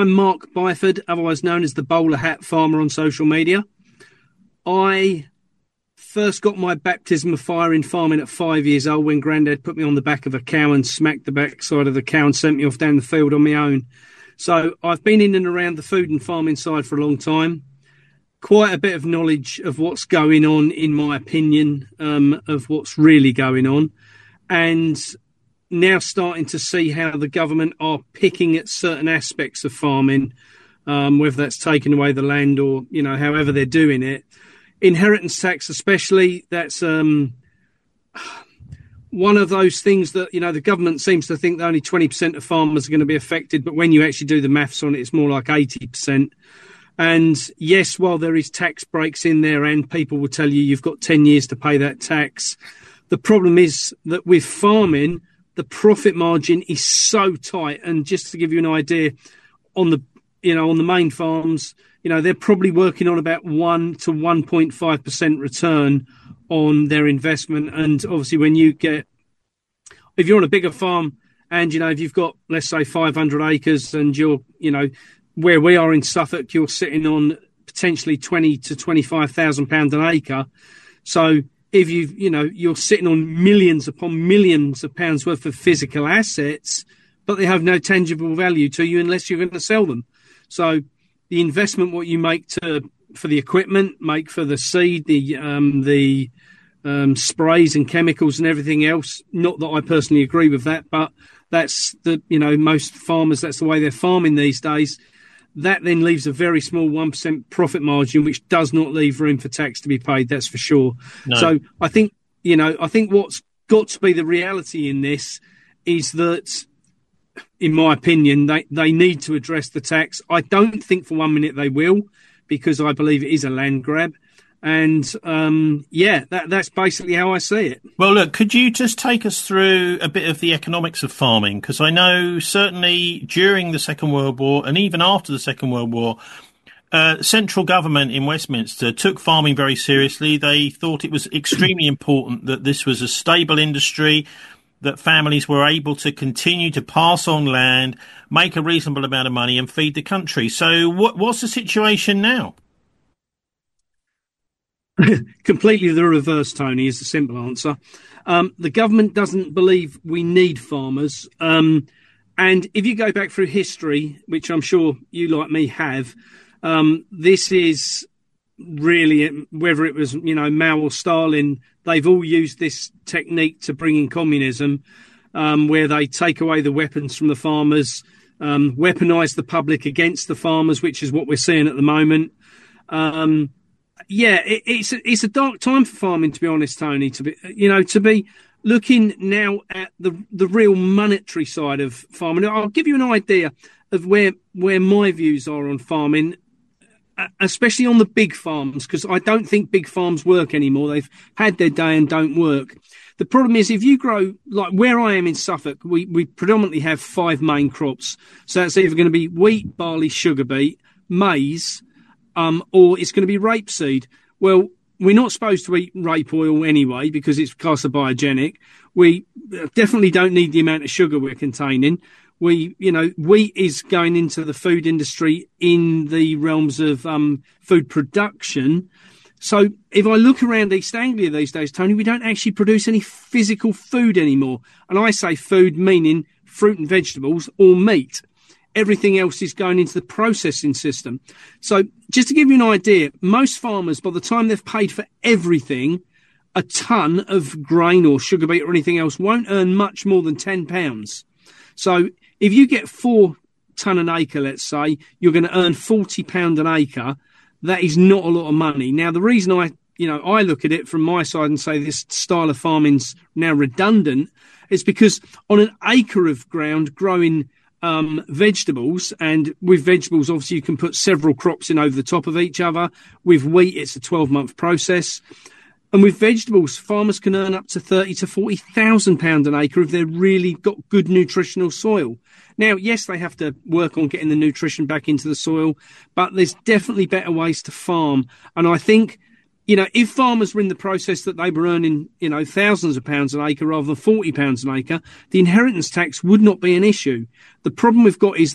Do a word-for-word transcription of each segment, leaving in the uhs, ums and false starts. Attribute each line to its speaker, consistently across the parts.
Speaker 1: I'm Mark Byford, otherwise known as the bowler hat farmer on social media. I first got my baptism of fire in farming at five years old when Grandad put me on the back of a cow and smacked the backside of the cow and sent me off down the field on my own. So I've been in and around the food and farming side for a long time. Quite a bit of knowledge of what's going on, in my opinion, um, of what's really going on. And now starting to see how the government are picking at certain aspects of farming, um, whether that's taking away the land or, you know, however they're doing it. Inheritance tax especially, that's um, one of those things that, you know, the government seems to think that only twenty percent of farmers are going to be affected, but when you actually do the maths on it, it's more like eighty percent. And yes, while there is tax breaks in there and people will tell you you've got ten years to pay that tax, the problem is that with farming, the profit margin is so tight. And just to give you an idea, on the, you know, on the main farms, you know, they're probably working on about one to one point five percent return on their investment. And obviously when you get, if you're on a bigger farm and, you know, if you've got, let's say five hundred acres and you're, you know, where we are in Suffolk, you're sitting on potentially twenty to twenty-five thousand pounds an acre. So if you, you know, you're sitting on millions upon millions of pounds worth of physical assets, but they have no tangible value to you unless you're going to sell them. So the investment, what you make to for the equipment, make for the seed, the um, the um, sprays and chemicals and everything else. Not that I personally agree with that, but that's the, you know, most farmers, that's the way they're farming these days. That then leaves a very small one percent profit margin, which does not leave room for tax to be paid. That's for sure. No. So I think, you know, I think what's got to be the reality in this is that, in my opinion, they, they need to address the tax. I don't think for one minute they will, because I believe it is a land grab. And, um, yeah, that, that's basically how I see it.
Speaker 2: Well, look, could you just take us through a bit of the economics of farming? Because I know certainly during the Second World War and even after the Second World War, uh, central government in Westminster took farming very seriously. They thought it was extremely important that this was a stable industry, that families were able to continue to pass on land, make a reasonable amount of money and feed the country. So what, what's the situation now?
Speaker 1: Completely the reverse, Tony, is the simple answer. Um, the government doesn't believe we need farmers. Um, and if you go back through history, which I'm sure you like me have, um, this is really, whether it was, you know, Mao or Stalin, they've all used this technique to bring in communism, um, where they take away the weapons from the farmers, um, weaponize the public against the farmers, which is what we're seeing at the moment. Um, Yeah, it, it's a, it's a dark time for farming, to be honest, Tony. To be, you know, to be looking now at the the real monetary side of farming. I'll give you an idea of where where my views are on farming, especially on the big farms, because I don't think big farms work anymore. They've had their day and don't work. The problem is, if you grow, like where I am in Suffolk, we, we predominantly have five main crops. So that's either going to be wheat, barley, sugar beet, maize, Um, or it's going to be rapeseed. Well, we're not supposed to eat rape oil anyway because it's carcinogenic. We definitely don't need the amount of sugar we're containing. We, you know, wheat is going into the food industry in the realms of um, food production. So if I look around East Anglia these days, Tony, we don't actually produce any physical food anymore. And I say food meaning fruit and vegetables or meat. Everything else is going into the processing system. So just to give you an idea, most farmers, by the time they've paid for everything, a ton of grain or sugar beet or anything else won't earn much more than ten pounds. So if you get four ton an acre, let's say, you're going to earn forty pounds an acre. That is not a lot of money. Now, the reason I, you know, I look at it from my side and say this style of farming's now redundant is because on an acre of ground growing Um, vegetables, and with vegetables, obviously, you can put several crops in over the top of each other. With wheat, it's a twelve-month process. And with vegetables, farmers can earn up to thirty to forty thousand pounds an acre if they've really got good nutritional soil. Now, yes, they have to work on getting the nutrition back into the soil, but there's definitely better ways to farm. And I think, you know, if farmers were in the process that they were earning, you know, thousands of pounds an acre rather than forty pounds an acre, the inheritance tax would not be an issue. The problem we've got is that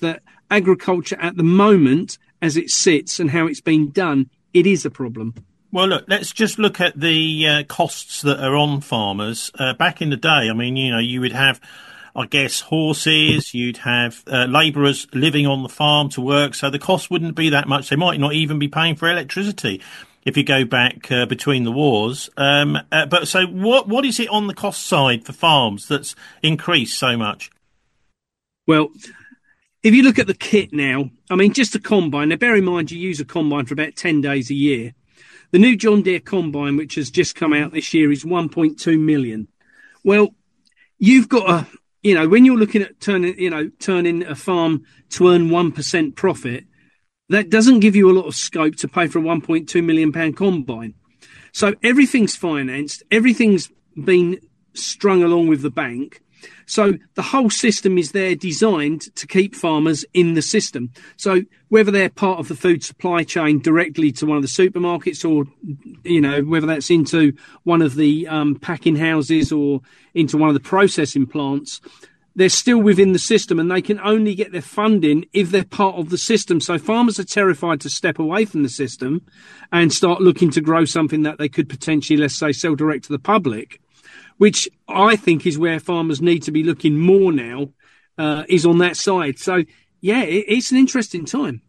Speaker 1: agriculture at the moment, as it sits and how it's been done, it is a problem.
Speaker 2: Well, look, let's just look at the uh, costs that are on farmers. Uh, back in the day, I mean, you know, you would have, I guess, horses, you'd have uh, labourers living on the farm to work, so the cost wouldn't be that much. They might not even be paying for electricity if you go back uh, between the wars. Um, uh, but so what what is it on the cost side for farms that's increased so much?
Speaker 1: Well, if you look at the kit now, I mean, just a combine. Now, bear in mind, you use a combine for about ten days a year. The new John Deere combine, which has just come out this year, is one point two million. Well, you've got a, you know, when you're looking at turning, you know, turning a farm to earn one percent profit, that doesn't give you a lot of scope to pay for a one point two million pound combine. So everything's financed, everything's been strung along with the bank. So the whole system is there designed to keep farmers in the system. So whether they're part of the food supply chain directly to one of the supermarkets, or, you know, whether that's into one of the um, packing houses or into one of the processing plants, they're still within the system, and they can only get their funding if they're part of the system. So farmers are terrified to step away from the system and start looking to grow something that they could potentially, let's say, sell direct to the public, which I think is where farmers need to be looking more now, uh, is on that side. So, yeah, it, it's an interesting time.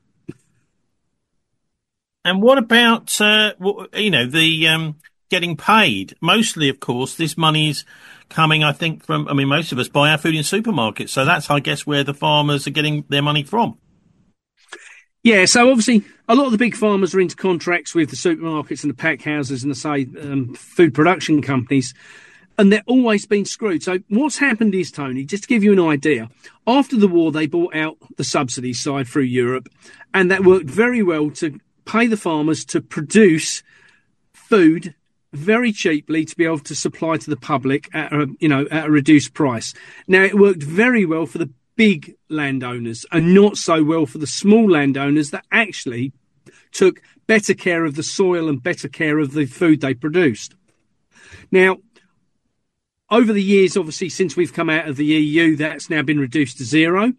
Speaker 2: And what about, uh, you know, the um, getting paid? Mostly, of course, this money's coming, I think, from, I mean, most of us buy our food in supermarkets. So that's, I guess, where the farmers are getting their money from.
Speaker 1: Yeah, so obviously a lot of the big farmers are into contracts with the supermarkets and the pack houses and the, say, um, food production companies. And they're always been screwed. So what's happened is, Tony, just to give you an idea, after the war, they bought out the subsidy side through Europe, and that worked very well to pay the farmers to produce food very cheaply to be able to supply to the public at a, you know, at a reduced price. Now, it worked very well for the big landowners and not so well for the small landowners that actually took better care of the soil and better care of the food they produced. Now, over the years, obviously, since we've come out of the E U, that's now been reduced to zero.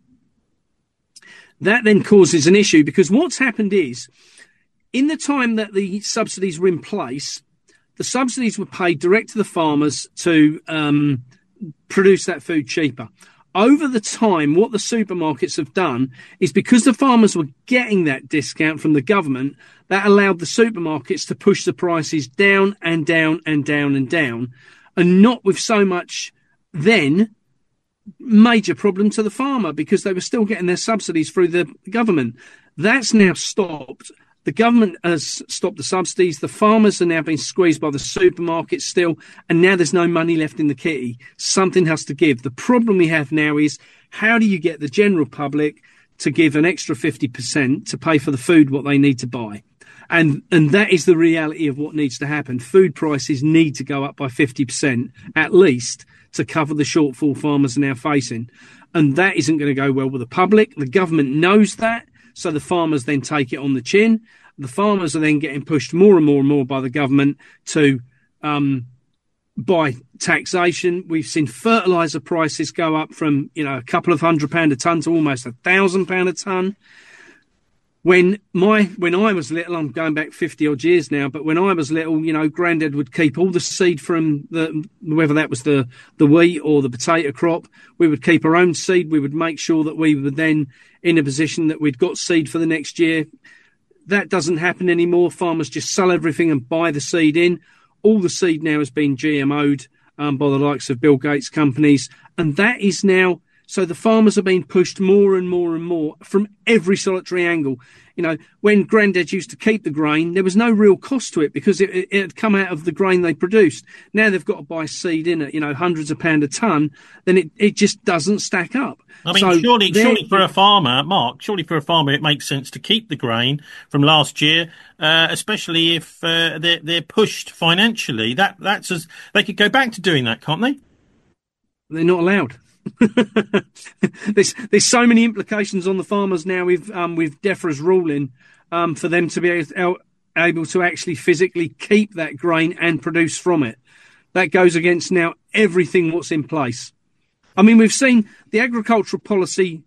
Speaker 1: That then causes an issue, because what's happened is, in the time that the subsidies were in place, the subsidies were paid direct to the farmers to um, produce that food cheaper. Over the time, what the supermarkets have done is, because the farmers were getting that discount from the government, that allowed the supermarkets to push the prices down and down and down and down. And not with so much then major problem to the farmer, because they were still getting their subsidies through the government. That's now stopped. The government has stopped the subsidies. The farmers are now being squeezed by the supermarkets still. And now there's no money left in the kitty. Something has to give. The problem we have now is, how do you get the general public to give an extra fifty percent to pay for the food, what they need to buy? And and that is the reality of what needs to happen. Food prices need to go up by fifty percent at least to cover the shortfall farmers are now facing. And that isn't going to go well with the public. The government knows that, so the farmers then take it on the chin. The farmers are then getting pushed more and more and more by the government to um, buy taxation. We've seen fertiliser prices go up from, you know, a couple of hundred pound a tonne to almost a thousand pound a tonne. When my when I was little, I'm going back fifty odd years now, but when I was little, you know, Grandad would keep all the seed from the, whether that was the, the wheat or the potato crop. We would keep our own seed. We would make sure that we were then in a position that we'd got seed for the next year. That doesn't happen anymore. Farmers just sell everything and buy the seed in. All the seed now has been G M O'd um, by the likes of Bill Gates companies. And that is now, so the farmers are being pushed more and more and more from every solitary angle. You know, when Grandad used to keep the grain, there was no real cost to it because it, it, it had come out of the grain they produced. Now they've got to buy seed in at, you know, hundreds of pounds a tonne, then it, it just doesn't stack up.
Speaker 2: I mean,
Speaker 1: so
Speaker 2: surely, surely for a farmer, Mark, surely for a farmer it makes sense to keep the grain from last year, uh, especially if uh, they're, they're pushed financially. That that's as, they could go back to doing that, can't they?
Speaker 1: They're not allowed. there's there's so many implications on the farmers now with um with DEFRA's ruling um for them to be able, able to actually physically keep that grain and produce from it. That goes against now everything what's in place. I mean, we've seen the agricultural policy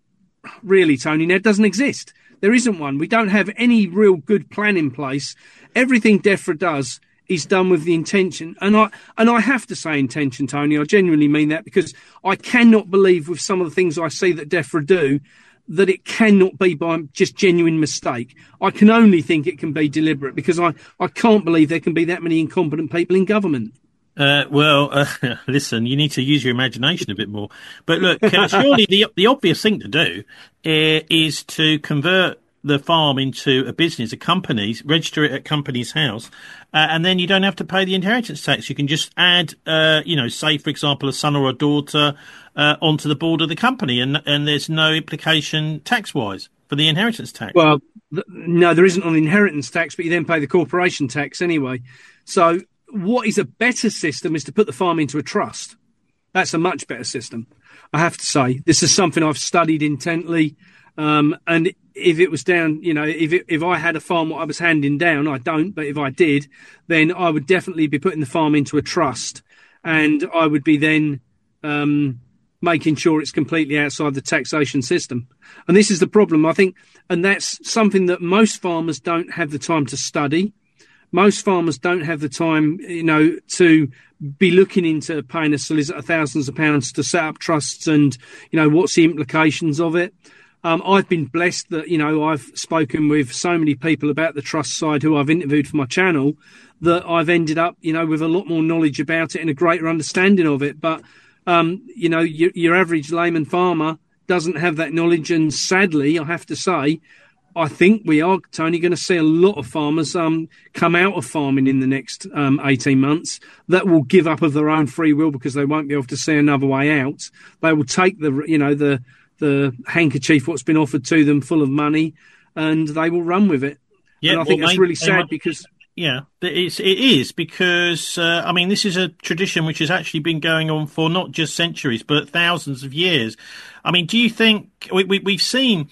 Speaker 1: really, Tony. Now, it doesn't exist. There isn't one. We don't have any real good plan in place. Everything DEFRA does is done with the intention. And I and I have to say intention, Tony. I genuinely mean that, because I cannot believe with some of the things I see that DEFRA do that it cannot be by just genuine mistake. I can only think it can be deliberate, because I, I can't believe there can be that many incompetent people in government.
Speaker 2: Uh, well, uh, listen, you need to use your imagination a bit more. But look, uh, surely the the obvious thing to do uh, is to convert the farm into a business, a company, register it at Companies House, uh, and then you don't have to pay the inheritance tax. You can just add, uh, you know, say, for example, a son or a daughter uh, onto the board of the company, and and there's no implication tax-wise for the inheritance tax.
Speaker 1: Well, th- no, there isn't on inheritance tax, but you then pay the corporation tax anyway. So what is a better system is to put the farm into a trust. That's a much better system, I have to say. This is something I've studied intently. Um, and if it was down, you know, if it, if I had a farm what I was handing down, I don't, but if I did, then I would definitely be putting the farm into a trust, and I would be then um, making sure it's completely outside the taxation system. And this is the problem, I think, and that's something that most farmers don't have the time to study. Most farmers don't have the time, you know, to be looking into paying a solicitor thousands of pounds to set up trusts and, you know, what's the implications of it. Um, I've been blessed that, you know, I've spoken with so many people about the trust side who I've interviewed for my channel, that I've ended up, you know, with a lot more knowledge about it and a greater understanding of it. But, um, you know, your, your average layman farmer doesn't have that knowledge. And sadly, I have to say, I think we are, Tony, going to see a lot of farmers um, come out of farming in the next um, eighteen months that will give up of their own free will, because they won't be able to see another way out. They will take the, you know, the, the handkerchief what's been offered to them full of money, and they will run with it. Yeah, and I well, think that's they, really sad might, because
Speaker 2: yeah, it's, it is because uh, I mean, this is a tradition which has actually been going on for not just centuries but thousands of years. I mean, do you think we, we, we've seen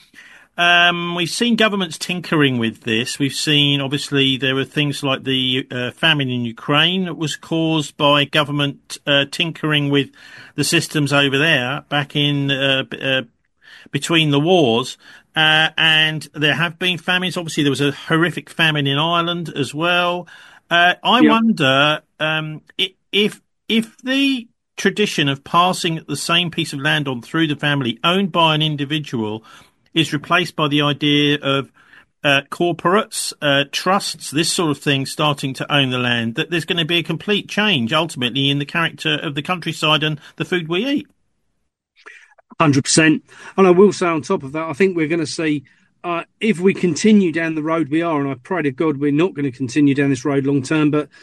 Speaker 2: um, we've seen governments tinkering with this? We've seen, obviously, there were things like the uh, famine in Ukraine that was caused by government uh, tinkering with the systems over there back in uh, uh, between the wars. Uh, and there have been famines. Obviously, there was a horrific famine in Ireland as well. Uh, I yep. wonder um, if if the tradition of passing the same piece of land on through the family, owned by an individual, is replaced by the idea of uh, corporates, uh, trusts, this sort of thing starting to own the land, that there's going to be a complete change ultimately in the character of the countryside and the food we eat.
Speaker 1: one hundred percent. And I will say on top of that, I think we're going to see, uh, if we continue down the road we are, and I pray to God we're not going to continue down this road long term, but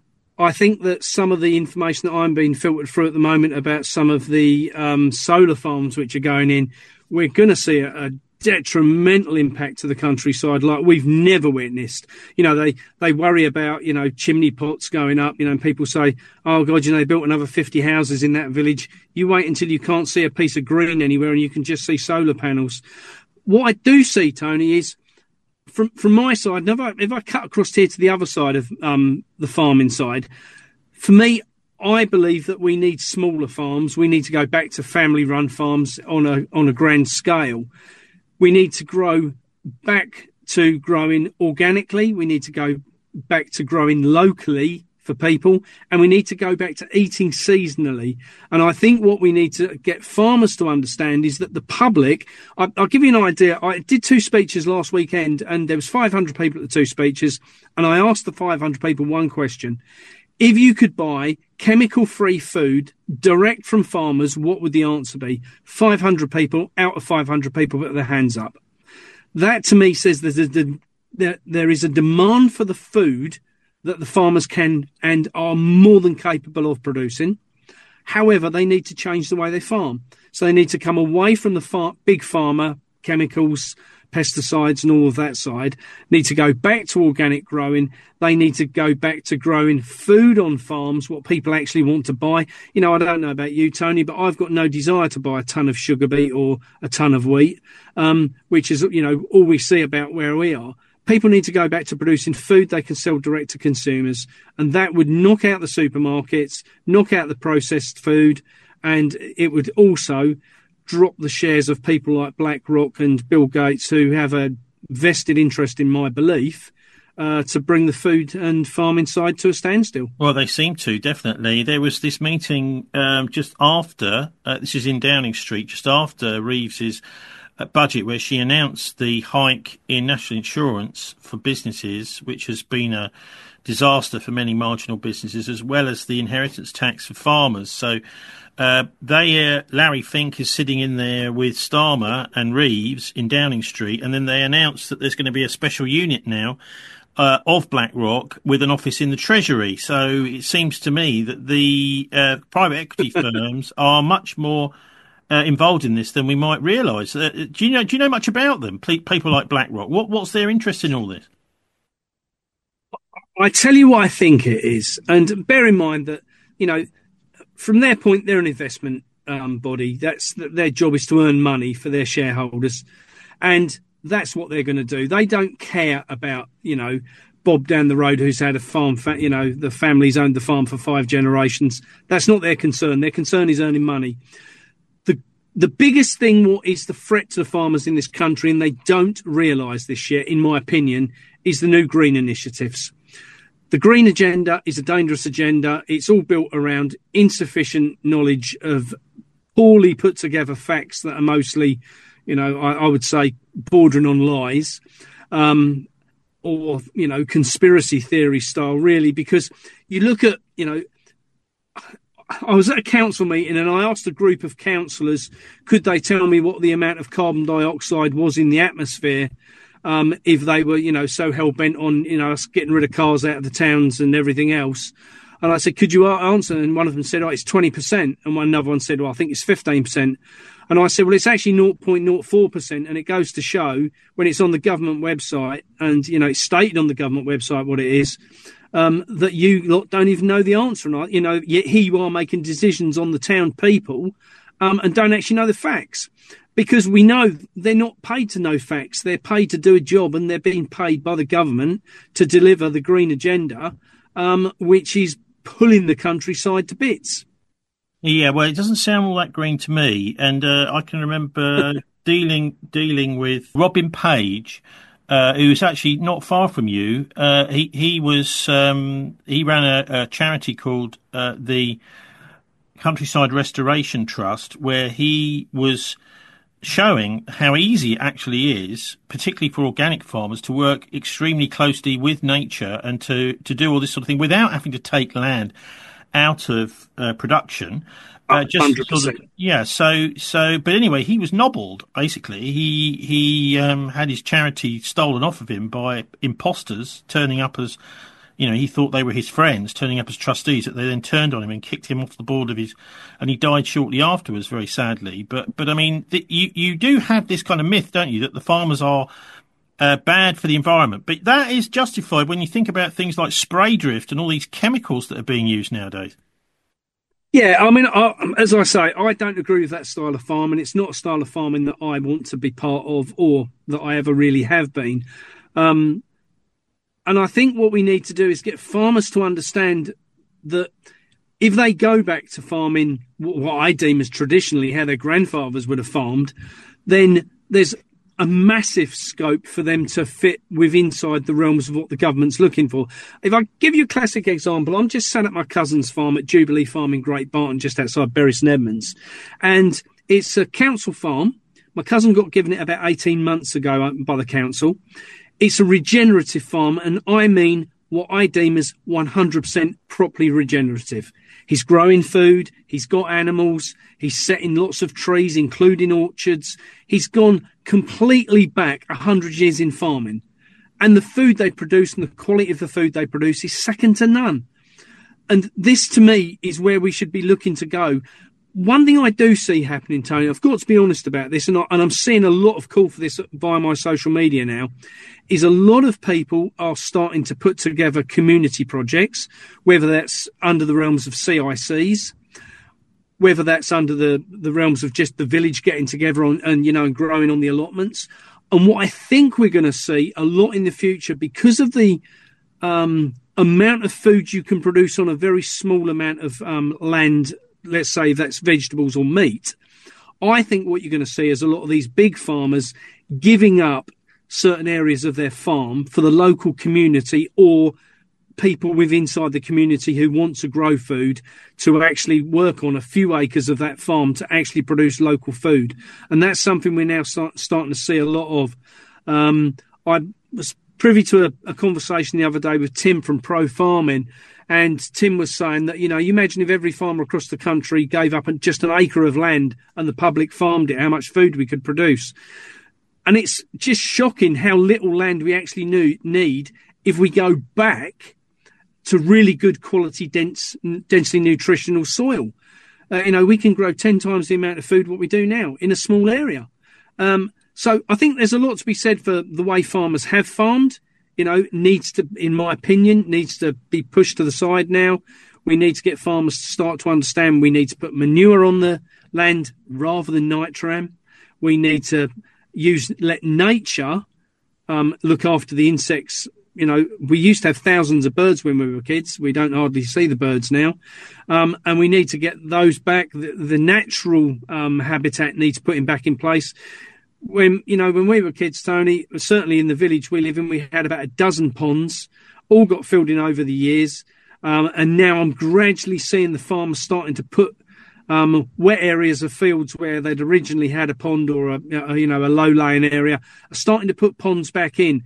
Speaker 1: I think that some of the information that I'm being filtered through at the moment about some of the um, solar farms which are going in, we're going to see a, a detrimental impact to the countryside like we've never witnessed. You know, they, they worry about, you know, chimney pots going up, you know, and people say, oh, God, you know, they built another fifty houses in that village. You wait until you can't see a piece of green anywhere and you can just see solar panels. What I do see, Tony, is from from my side, if I, if I cut across here to the other side of um, the farming side, for me, I believe that we need smaller farms. We need to go back to family-run farms on a on a grand scale. We need to grow back to growing organically. We need to go back to growing locally for people, and we need to go back to eating seasonally. And I think what we need to get farmers to understand is that the public, I, I'll give you an idea. I did two speeches last weekend, and there was five hundred people at the two speeches, and I asked the five hundred people one question. If you could buy chemical-free food direct from farmers, what would the answer be? five hundred people out of five hundred people put their hands up. That to me says there's a, there, there is a demand for the food that the farmers can and are more than capable of producing. However, they need to change the way they farm. So they need to come away from the far, big farmer, chemicals, pesticides and all of that side, need to go back to organic growing. They need to go back to growing food on farms, what people actually want to buy. You know, I don't know about you, Tony, but I've got no desire to buy a ton of sugar beet or a ton of wheat, um, which is, you know, all we see about where we are. People need to go back to producing food they can sell direct to consumers, and that would knock out the supermarkets, knock out the processed food, and it would also drop the shares of people like BlackRock and Bill Gates, who have a vested interest in my belief, uh, to bring the food and farming side to a standstill.
Speaker 2: Well, they seem to, definitely. There was this meeting um, just after, uh, this is in Downing Street, just after Reeves's uh, budget, where she announced the hike in national insurance for businesses, which has been a disaster for many marginal businesses, as well as the inheritance tax for farmers. So uh, they, uh, Larry Fink is sitting in there with Starmer and Reeves in Downing Street, and then they announced that there's going to be a special unit now uh, of BlackRock with an office in the Treasury. So it seems to me that the uh, private equity firms are much more uh, involved in this than we might realise. Uh, do you know? Do you know much about them? People like BlackRock. What, what's their interest in all this?
Speaker 1: I tell you what I think it is, and bear in mind that, you know, from their point, they're an investment um, body. That's their job is to earn money for their shareholders, and that's what they're going to do. They don't care about, you know, Bob down the road who's had a farm. Fa- you know, the family's owned the farm for five generations. That's not their concern. Their concern is earning money. The the biggest thing what is the threat to the farmers in this country, and they don't realise this yet, in my opinion, is the new green initiatives. The green agenda is a dangerous agenda. It's all built around insufficient knowledge of poorly put together facts that are mostly, you know, I, I would say bordering on lies, um, or, you know, conspiracy theory style, really, because you look at, you know, I was at a council meeting and I asked a group of councillors, could they tell me what the amount of carbon dioxide was in the atmosphere? Um, if they were, you know, so hell-bent on, you know, us getting rid of cars out of the towns and everything else. And I said, could you answer? And one of them said, oh, it's twenty percent. And one another one said, well, I think it's fifteen percent. And I said, well, it's actually zero point zero four percent. And it goes to show when it's on the government website and, you know, it's stated on the government website what it is, um, that you lot don't even know the answer. And, you know, yet here you are making decisions on the town people um, and don't actually know the facts. Because we know they're not paid to know facts. They're paid to do a job, and they're being paid by the government to deliver the green agenda, um, which is pulling the countryside to bits.
Speaker 2: Yeah, well, it doesn't sound all that green to me. And uh, I can remember dealing dealing with Robin Page, uh, who was actually not far from you. Uh, he he was um, he ran a, a charity called uh, the Countryside Restoration Trust, where he was showing how easy it actually is, particularly for organic farmers, to work extremely closely with nature and to, to do all this sort of thing without having to take land out of uh, production. Uh, just sort of, yeah. So, so, but anyway, he was nobbled. Basically, he he um, had his charity stolen off of him by imposters turning up as, you know, he thought they were his friends, turning up as trustees, that they then turned on him and kicked him off the board of his, and he died shortly afterwards, very sadly. But, but I mean, the, you, you do have this kind of myth, don't you, that the farmers are uh, bad for the environment. But that is justified when you think about things like spray drift and all these chemicals that are being used nowadays.
Speaker 1: Yeah, I mean, I, as I say, I don't agree with that style of farming. It's not a style of farming that I want to be part of or that I ever really have been. Um, And I think what we need to do is get farmers to understand that if they go back to farming what I deem as traditionally how their grandfathers would have farmed, then there's a massive scope for them to fit with inside the realms of what the government's looking for. If I give you a classic example, I'm just sat at my cousin's farm at Jubilee Farm in Great Barton, just outside Bury St Edmunds, and it's a council farm. My cousin got given it about eighteen months ago by the council. It's a regenerative farm, and I mean what I deem as one hundred percent properly regenerative. He's growing food, he's got animals, he's setting lots of trees, including orchards. He's gone completely back one hundred years in farming. And the food they produce and the quality of the food they produce is second to none. And this, to me, is where we should be looking to go. One thing I do see happening, Tony, I've got to be honest about this, and, I, and I'm seeing a lot of call for this via my social media now, is a lot of people are starting to put together community projects, whether that's under the realms of C I Cs, whether that's under the, the realms of just the village getting together on, and, you know, and growing on the allotments. And what I think we're going to see a lot in the future, because of the um, amount of food you can produce on a very small amount of um, land, let's say that's vegetables or meat, I think what you're going to see is a lot of these big farmers giving up certain areas of their farm for the local community or people within inside the community who want to grow food to actually work on a few acres of that farm to actually produce local food. And that's something we're now start, starting to see a lot of. Um, I was privy to a, a conversation the other day with Tim from Pro Farming, and Tim was saying that, you know, you imagine if every farmer across the country gave up just an acre of land and the public farmed it, how much food we could produce. And it's just shocking how little land we actually knew, need if we go back to really good quality, dense, densely nutritional soil. Uh, you know, we can grow ten times the amount of food what we do now in a small area. Um, so I think there's a lot to be said for the way farmers have farmed. You know, needs to, in my opinion, needs to be pushed to the side now. We need to get farmers to start to understand we need to put manure on the land rather than nitram. We need to use, let nature um, look after the insects. You know, we used to have thousands of birds when we were kids. We don't hardly see the birds now. Um, and we need to get those back. The, the natural um, habitat needs putting back in place. When, you know, when we were kids, Tony, certainly in the village we live in, we had about a dozen ponds, all got filled in over the years. Um, and now I'm gradually seeing the farmers starting to put um, wet areas of fields where they'd originally had a pond or, a, you know, a low-lying area, are starting to put ponds back in.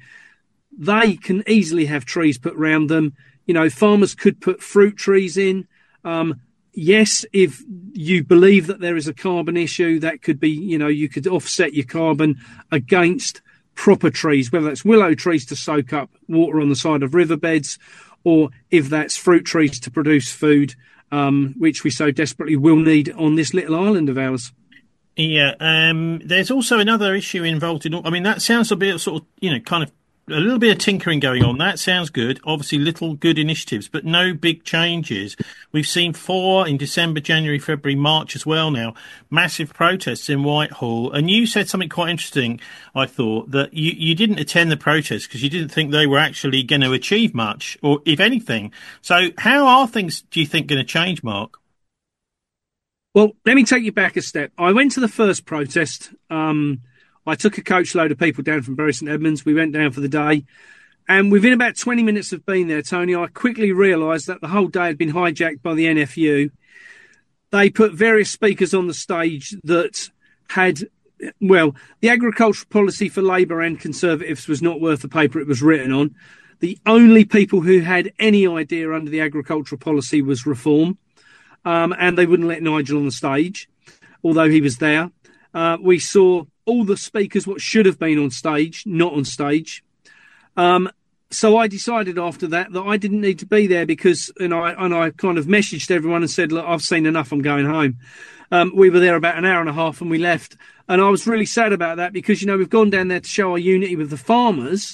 Speaker 1: They can easily have trees put around them. You know, farmers could put fruit trees in. Um, yes, if you believe that there is a carbon issue, that could be, you know, you could offset your carbon against proper trees, whether that's willow trees to soak up water on the side of riverbeds, or if that's fruit trees to produce food, um, which we so desperately will need on this little island of ours.
Speaker 2: Yeah, um, there's also another issue involved in, I mean, that sounds a bit of sort of, you know, kind of a little bit of tinkering going on. That sounds good. Obviously, little good initiatives, but no big changes. We've seen four in December, January, February, March as well now. Massive protests in Whitehall. And you said something quite interesting, I thought, that you, you didn't attend the protests because you didn't think they were actually going to achieve much, or if anything. So how are things, do you think, going to change, Mark?
Speaker 1: Well, let me take you back a step. I went to the first protest. Um, I took a coach load of people down from Bury St Edmunds. We went down for the day. And within about twenty minutes of being there, Tony, I quickly realised that the whole day had been hijacked by the N F U. They put various speakers on the stage that had, well, the agricultural policy for Labour and Conservatives was not worth the paper it was written on. The only people who had any idea under the agricultural policy was Reform. Um, and they wouldn't let Nigel on the stage, although he was there. Uh, we saw all the speakers, what should have been on stage, not on stage. Um, so I decided after that that I didn't need to be there because, and I and I kind of messaged everyone and said, look, I've seen enough, I'm going home. Um, we were there about an hour and a half and we left. And I was really sad about that because, you know, we've gone down there to show our unity with the farmers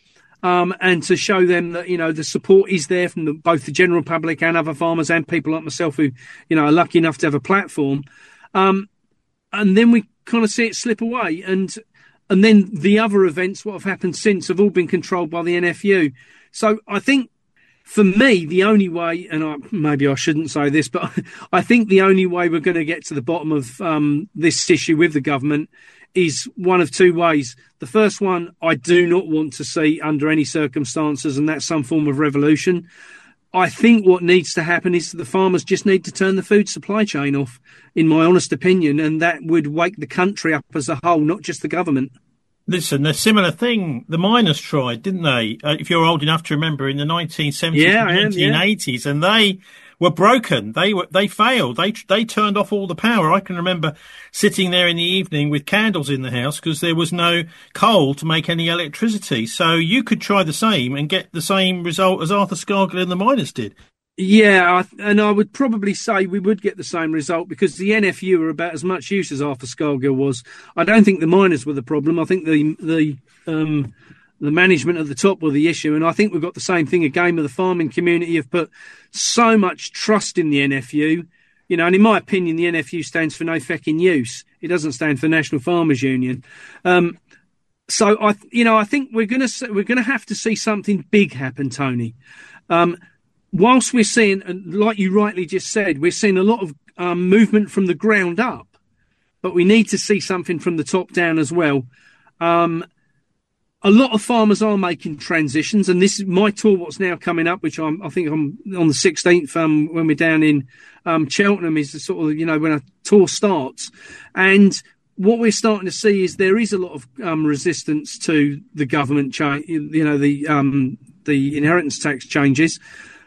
Speaker 1: um, and to show them that, you know, the support is there from the, both the general public and other farmers and people like myself who, you know, are lucky enough to have a platform. Um, and then we kind of see it slip away. And and then the other events, what have happened since, have all been controlled by the N F U. So I think for me, the only way, and I, maybe I shouldn't say this, but I think the only way we're going to get to the bottom of um, this issue with the government is one of two ways. The first one, I do not want to see under any circumstances, and that's some form of revolution. I think what needs to happen is the farmers just need to turn the food supply chain off, in my honest opinion, and that would wake the country up as a whole, not just the government.
Speaker 2: Listen, a similar thing the miners tried, didn't they? Uh, if you're old enough to remember, in the nineteen seventies
Speaker 1: yeah,
Speaker 2: and nineteen eighties, yeah. And they were broken. They were, they failed. They they turned off all the power. I can remember sitting there in the evening with candles in the house because there was no coal to make any electricity. So you could try the same and get the same result as Arthur Scargill and the miners did.
Speaker 1: Yeah, and I would probably say we would get the same result because the N F U are about as much use as Arthur Scargill was. I don't think the miners were the problem. I think the the um, the management at the top were the issue, and I think we've got the same thing again with the farming community have put so much trust in the N F U. You know, and in my opinion, the N F U stands for no fecking use. It doesn't stand for National Farmers Union. Um, so I, you know, I think we're gonna we're gonna have to see something big happen, Tony. Um, Whilst we're seeing, like you rightly just said, we're seeing a lot of um, movement from the ground up. but we need to see something from the top down as well. Um, a lot of farmers are making transitions, and this is my tour. What's now coming up, which I'm, I think I'm on the sixteenth um, when we're down in um, Cheltenham, is the sort of, you know, when a tour starts. And what we're starting to see is there is a lot of um, resistance to the government change, you know, the um, the inheritance tax changes.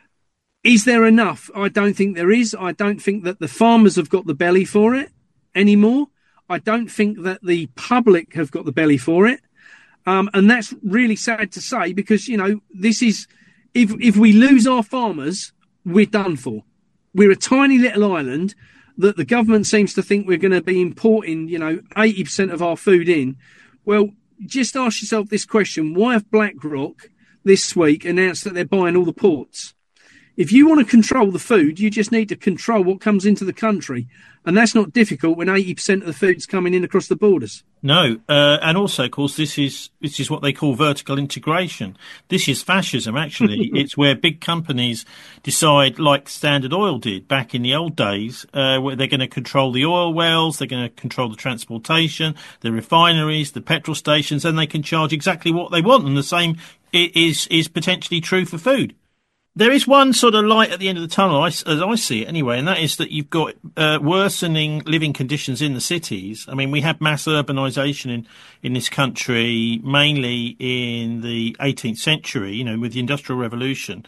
Speaker 1: Is there enough? I don't think there is. I don't think that the farmers have got the belly for it anymore. I don't think that the public have got the belly for it. Um, and that's really sad to say, because, you know, this is, if if we lose our farmers, we're done for. We're a tiny little island that the government seems to think we're going to be importing, you know, eighty percent of our food in. Well, just ask yourself this question. Why have BlackRock this week announced that they're buying all the ports? If you want to control the food, you just need to control what comes into the country. And that's not difficult when eighty percent of the food's coming in across the borders.
Speaker 2: No, uh, and also, of course, this is this is what they call vertical integration. This is fascism, actually. It's where big companies decide, like Standard Oil did back in the old days, uh, where they're going to control the oil wells, they're going to control the transportation, the refineries, the petrol stations, and they can charge exactly what they want. And the same is is potentially true for food. There is one sort of light at the end of the tunnel, as I see it anyway, and that is that you've got uh, worsening living conditions in the cities. I mean, we had mass urbanisation in, in this country, mainly in the eighteenth century, you know, with the Industrial Revolution.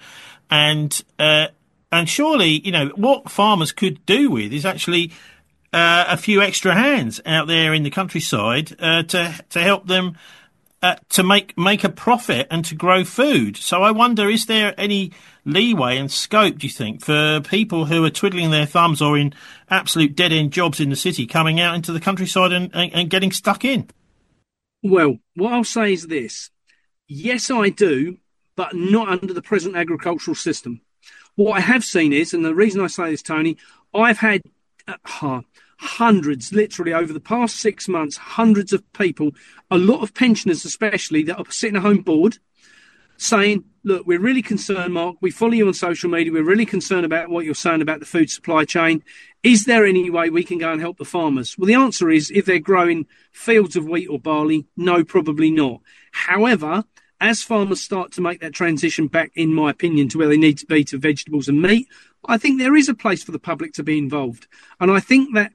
Speaker 2: And uh, and surely, you know, what farmers could do with is actually uh, a few extra hands out there in the countryside uh, to to help them Uh, to make make a profit and to grow food. So I wonder, is there any leeway and scope, do you think, for people who are twiddling their thumbs or in absolute dead-end jobs in the city coming out into the countryside and, and, and getting stuck in?
Speaker 1: Well, what I'll say is this. Yes, I do, but not under the present agricultural system. What I have seen is, and the reason I say this, Tony, I've had uh, hundreds, literally over the past six months, hundreds of people, a lot of pensioners especially, that are sitting at home bored, saying, look, we're really concerned, Mark, we follow you on social media, we're really concerned about what you're saying about the food supply chain. Is there any way we can go and help the farmers? Well, the answer is, if they're growing fields of wheat or barley, no, probably not. However, as farmers start to make that transition back, in my opinion, to where they need to be to vegetables and meat, I think there is a place for the public to be involved. And I think that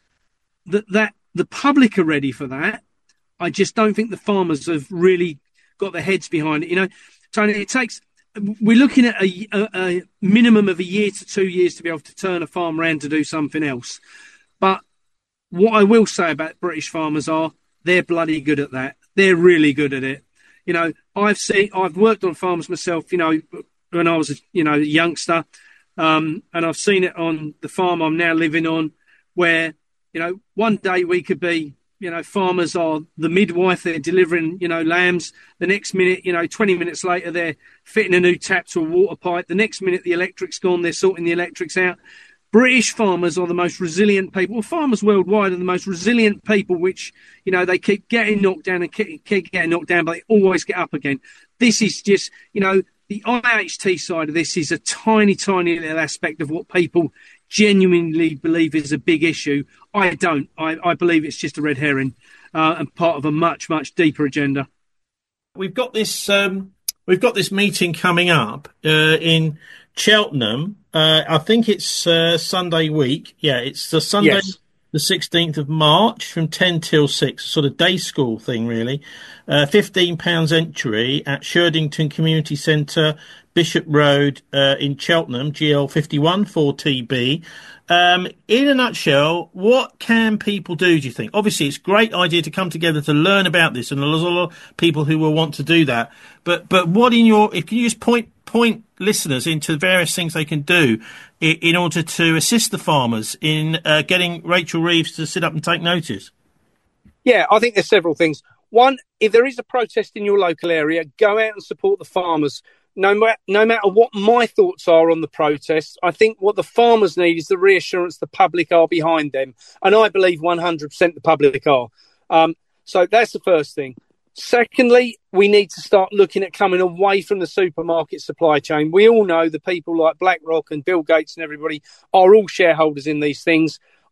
Speaker 1: that, that the public are ready for that. I just don't think the farmers have really got their heads behind it. You know, Tony, it takes, we're looking at a, a, a minimum of a year to two years to be able to turn a farm around to do something else. But what I will say about British farmers are, they're bloody good at that. They're really good at it. You know, I've seen, I've worked on farms myself, you know, when I was, a, you know, a youngster, um, and I've seen it on the farm I'm now living on, where, you know, one day we could be, you know, farmers are the midwife, they're delivering, you know, lambs. The next minute, you know, twenty minutes later, they're fitting a new tap to a water pipe. The next minute, the electric's gone, they're sorting the electrics out. British farmers are the most resilient people. Well, farmers worldwide are the most resilient people, which, you know, they keep getting knocked down and keep, keep getting knocked down, but they always get up again. This is just, you know, the I H T side of this is a tiny, tiny little aspect of what people genuinely believe is a big issue. I don't. I, I believe it's just a red herring uh, and part of a much, much deeper agenda.
Speaker 2: We've got this. Um, we've got this meeting coming up uh, in Cheltenham. Uh, I think it's uh, Sunday week. Yeah, it's the Sunday, yes. The sixteenth of March, from ten till six. Sort of day school thing, really. Uh, Fifteen pounds entry at Sherdington Community Centre, Bishop Road uh, in Cheltenham, G L fifty-one four T B. Um, in a nutshell, what can people do, do you think? Obviously, it's a great idea to come together to learn about this, and there's a lot of people who will want to do that. But but what in your, if you just point point listeners into various things they can do in, in order to assist the farmers in uh, getting Rachel Reeves to sit up and take notice?
Speaker 1: Yeah, I think there's several things. One, if there is a protest in your local area, go out and support the farmers. No, ma- no matter what my thoughts are on the protests, I think what the farmers need is the reassurance the public are behind them. And I believe one hundred percent the public are. Um, so that's the first thing. Secondly, we need to start looking at coming away from the supermarket supply chain. We all know the people like BlackRock and Bill Gates and everybody are all shareholders in these things.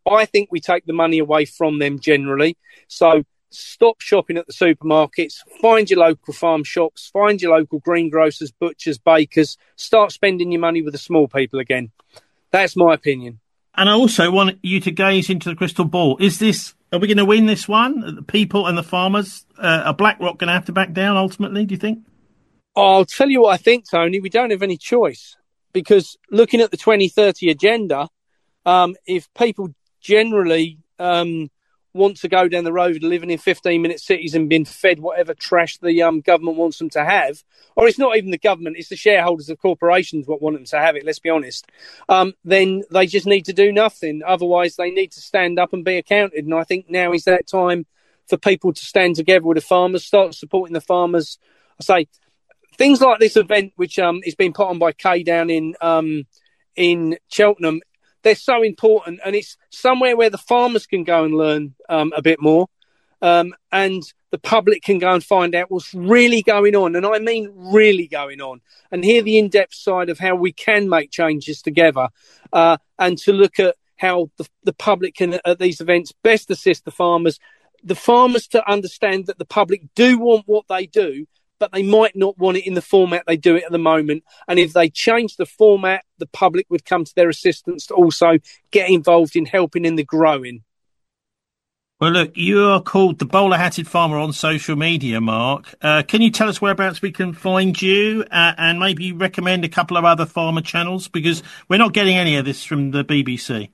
Speaker 1: I think we take the money away from them generally. So stop shopping at the supermarkets, find your local farm shops, find your local greengrocers, butchers, bakers, start spending your money with the small people again. That's my opinion.
Speaker 2: And I also want you to gaze into the crystal ball. Is this, are we going to win this one? The people and the farmers, uh, are BlackRock going to have to back down ultimately, do you think?
Speaker 1: I'll tell you what I think, Tony. We don't have any choice, because looking at the twenty thirty agenda, um, if people generally um, want to go down the road of living in fifteen-minute cities and being fed whatever trash the um, government wants them to have, or it's not even the government, it's the shareholders of corporations what want them to have it, let's be honest, um, then they just need to do nothing. Otherwise, they need to stand up and be accounted. And I think now is that time for people to stand together with the farmers, start supporting the farmers. I say, things like this event, which um, is being put on by Kay down in um, in Cheltenham, they're so important, and it's somewhere where the farmers can go and learn um, a bit more, um, and the public can go and find out what's really going on, and I mean really going on, and hear the in-depth side of how we can make changes together, uh, and to look at how the, the public can, at these events, best assist the farmers, the farmers to understand that the public do want what they do, but they might not want it in the format they do it at the moment. And if they change the format, the public would come to their assistance to also get involved in helping in the growing.
Speaker 2: Well, look, you are called the Bowler-Hatted Farmer on social media, Mark. Uh, can you tell us whereabouts we can find you, uh, and maybe recommend a couple of other farmer channels? Because we're not getting any of this from the B B C.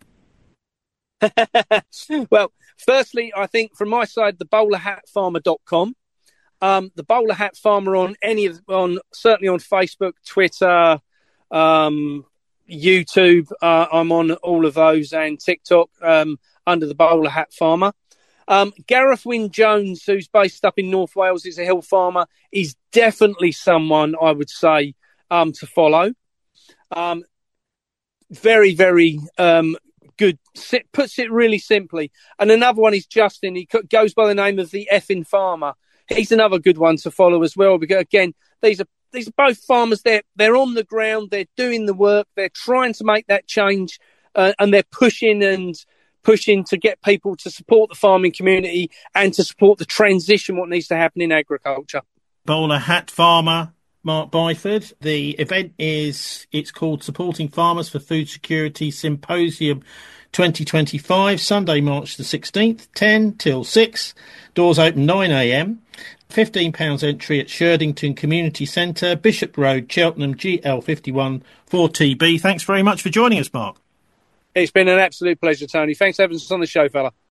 Speaker 1: Well, firstly, I think from my side, the bowler hat farmer dot com. Um, the Bowler Hat Farmer on any of on certainly on Facebook, Twitter, um, YouTube. Uh, I'm on all of those, and TikTok um, under the Bowler Hat Farmer. Um, Gareth Wyn Jones, who's based up in North Wales, is a hill farmer. Is definitely someone I would say um, to follow. Um, very, very um, good. Puts it really simply. And another one is Justin. He goes by the name of the Effin Farmer. He's another good one to follow as well, because again, these are these are both farmers. They're they're on the ground. They're doing the work. They're trying to make that change, uh, and they're pushing and pushing to get people to support the farming community and to support the transition what needs to happen in agriculture.
Speaker 2: Bowler Hat Farmer, Mark Byford. The event is it's called Supporting Farmers for Food Security Symposium twenty twenty-five, Sunday, March the sixteenth, ten till six. Doors open nine a.m. fifteen pounds entry at Sherdington Community Centre, Bishop Road, Cheltenham, G L fifty-one four T B. Thanks very much for joining us, Mark.
Speaker 1: It's been an absolute pleasure, Tony. Thanks for having us on the show, fella.